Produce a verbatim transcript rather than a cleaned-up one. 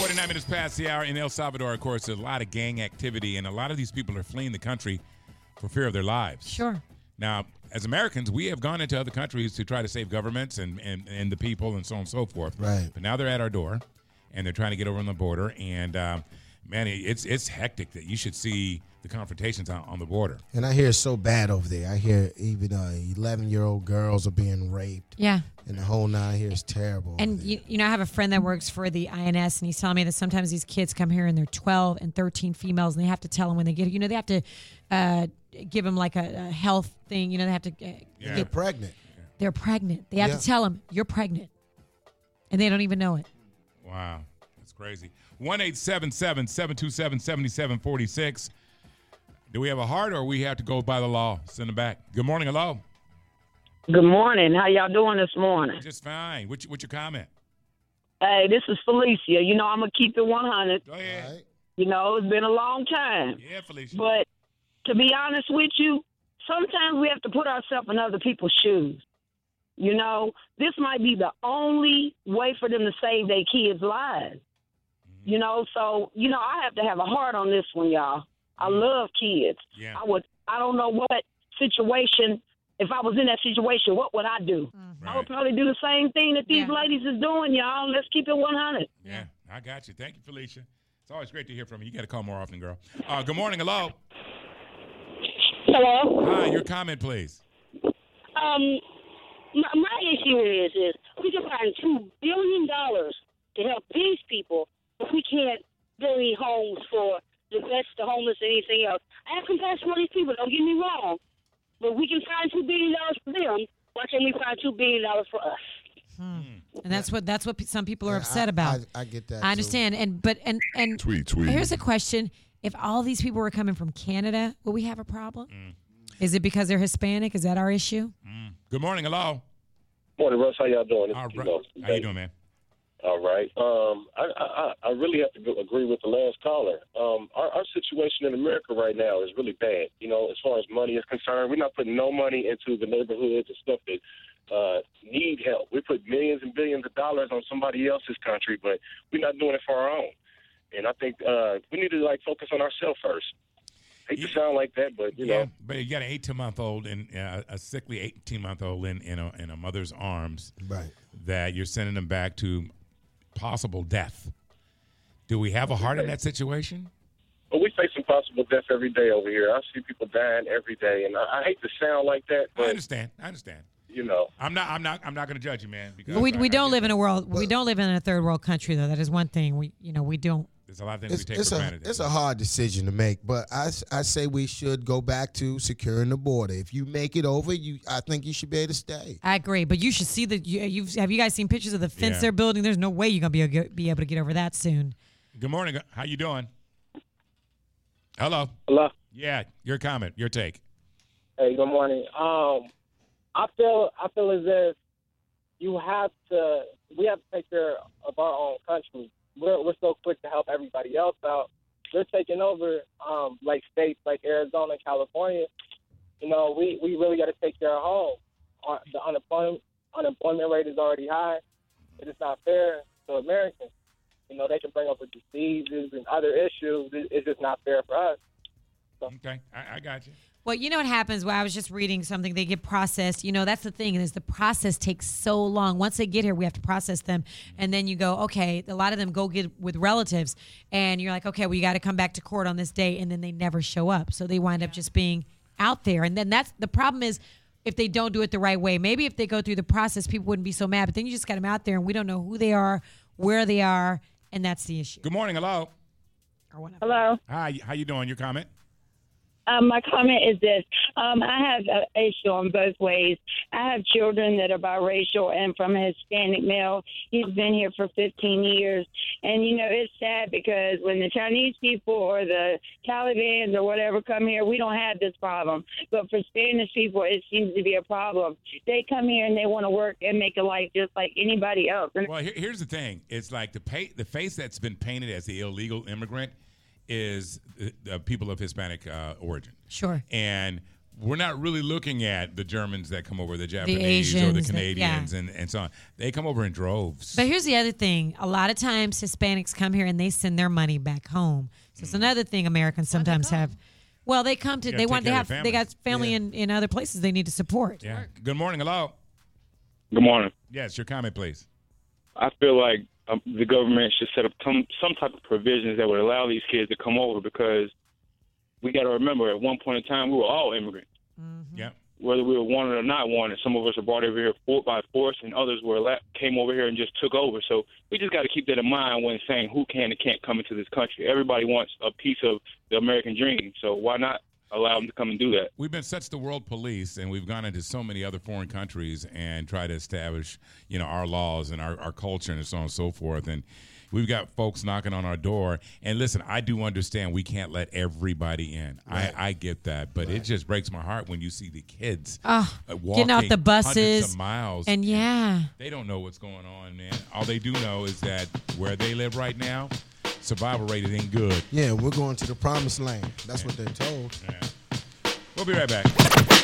forty-nine minutes past the hour in El Salvador, of course, there's a lot of gang activity, and a lot of these people are fleeing the country for fear of their lives. Sure. Now, as Americans, we have gone into other countries to try to save governments and, and, and the people and so on and so forth. Right. But now they're at our door, and they're trying to get over on the border, and, uh, man, it's it's hectic that you should see the confrontations on, on the border. And I hear it's so bad over there. I hear even uh, eleven-year-old girls are being raped. Yeah. And the whole nine here is terrible. And, you, you know, I have a friend that works for the I N S, and he's telling me that sometimes these kids come here and they're twelve and thirteen females, and they have to tell them when they get, you know, they have to uh, give them like a, a health thing. You know, they have to uh, Yeah. Get pregnant. they're pregnant. They have Yeah. to tell them, you're pregnant. And they don't even know it. Wow. That's crazy. one eight seven seven, seven two seven, seven seven four six. Do we have a heart, or we have to go by the law? Send them back. Good morning. Hello. Good morning. How y'all doing this morning? Just fine. What's, what's your comment? Hey, this is Felicia. You know, I'm going to keep it one hundred. Go ahead. Right? You know, it's been a long time. Yeah, Felicia. But to be honest with you, sometimes we have to put ourselves in other people's shoes. You know, this might be the only way for them to save their kids' lives. Mm-hmm. You know, so, you know, I have to have a heart on this one, y'all. I love kids. Yeah. I would, I don't know what situation, if I was in that situation, what would I do? I would Right. probably do the same thing that these Yeah. ladies is doing, y'all. Let's keep it one hundred. Yeah, I got you. Thank you, Felicia. It's always great to hear from you. You got to call more often, girl. Uh, good morning. Hello. Hello. Hi, your comment, please. Um, my, my issue is is we can find two billion dollars to help these people, but we can't build any homes for the vets, the homeless, and anything else. I have compassion for these people. Don't get me wrong, but we can find two billion dollars for them. Why can't we find two billion dollars for us? And that's what that's what pe- some people are Yeah, upset I- about. I, I get that. I understand. And but and and Tweet, tweet. here's a question: if all these people were coming from Canada, will we have a problem? Is it because they're Hispanic? Is that our issue? Good morning. Hello. Morning, Russ. How y'all doing? This All is right. Kilo. How you doing, man? All right. Um, I, I, I really have to go, agree with the last caller. Um, our, our situation in America right now is really bad. You know, as far as money is concerned, we're not putting no money into the neighborhoods and stuff that uh, need help. We put millions and billions of dollars on somebody else's country, but we're not doing it for our own. And I think uh, we need to like focus on ourselves first. Hate to sound like that, but you Yeah, know. but you got an eighteen-month-old and uh, a sickly eighteen-month-old in in a, in a mother's arms. Right. That you're sending them back to possible death. Do we have a heart in that situation? But we face some possible death every day over here. I see people dying every day, and I, I hate to sound like that, I but understand. I understand. you know. I'm not. I'm not. I'm not going to judge you, man. Because But we I- we I don't get live in that. a world. We don't live in a third world country, though. That is one thing. We you know we don't. There's a lot of things It's, we take it's for a granted. it's a hard decision to make, but I, s- I say we should go back to securing the border. If you make it over, you I think you should be able to stay. I agree, but you should see the. You, you've have you guys seen pictures of the fence Yeah. they're building? There's no way you're gonna be able, to- be able to get over that soon. Good morning. How you doing? Hello. Hello. Yeah, your comment, your take. Hey, good morning. Um, I feel I feel as if you have to. We have to take care of our own country. We're we're so quick to help everybody else out. They're taking over, um, like states like Arizona, California. You know, we, we really got to take care of home. Our, the unemployment unemployment rate is already high. It is not fair to Americans. You know, they can bring over diseases and other issues. It, it's just not fair for us. Okay, I, I got you. Well, you know what happens? Well, I was just reading something. They get processed. You know, that's the thing is the process takes so long. Once they get here, we have to process them, and then you go, okay. A lot of them go get with relatives, and you're like, okay, well, you got to come back to court on this day, and then they never show up. So they wind up just being out there, and then that's the problem is if they don't do it the right way. Maybe if they go through the process, people wouldn't be so mad. But then you just got them out there, and we don't know who they are, where they are, and that's the issue. Good morning. Hello. Or whatever. Hello. Hi. How you doing? Your comment? Um, my comment is this. Um, I have an issue on both ways. I have children that are biracial and from a Hispanic male. He's been here for fifteen years. And, you know, it's sad because when the Chinese people or the Taliban or whatever come here, we don't have this problem. But for Spanish people, it seems to be a problem. They come here and they want to work and make a life just like anybody else. And Well, here, here's the thing. It's like the pay, the face that's been painted as the illegal immigrant is the, the people of Hispanic uh, origin. Sure. And we're not really looking at the Germans that come over, the Japanese the or the Asians, Canadians yeah. and, and so on. They come over in droves. But here's the other thing. A lot of times Hispanics come here and they send their money back home. So it's another thing Americans sometimes have. Well, they come to, You they gotta want, they take care have, of their they got family Yeah. in, in other places they need to support. Yeah. Good morning. Hello. Good morning. Yes, your comment, please. I feel like um, the government should set up some, some type of provisions that would allow these kids to come over, because we got to remember at one point in time we were all immigrants. Mm-hmm. Yeah. Whether we were wanted or not wanted. Some of us were brought over here for, by force, and others were la- came over here and just took over. So we just got to keep that in mind when saying who can and can't come into this country. Everybody wants a piece of the American dream, so why not allow them to come and do that? We've been such the world police, and we've gone into so many other foreign countries and tried to establish, you know, our laws and our, our culture and so on and so forth. And we've got folks knocking on our door. And listen, I do understand we can't let everybody in. Right. I, I get that, but it just breaks my heart when you see the kids Oh, uh, walking getting out the hundreds buses of miles. and yeah. They don't know what's going on, man. All they do know is that where they live right now, survival rate it ain't good. Yeah, we're going to the promised land. That's what they're told. Yeah. We'll be right back.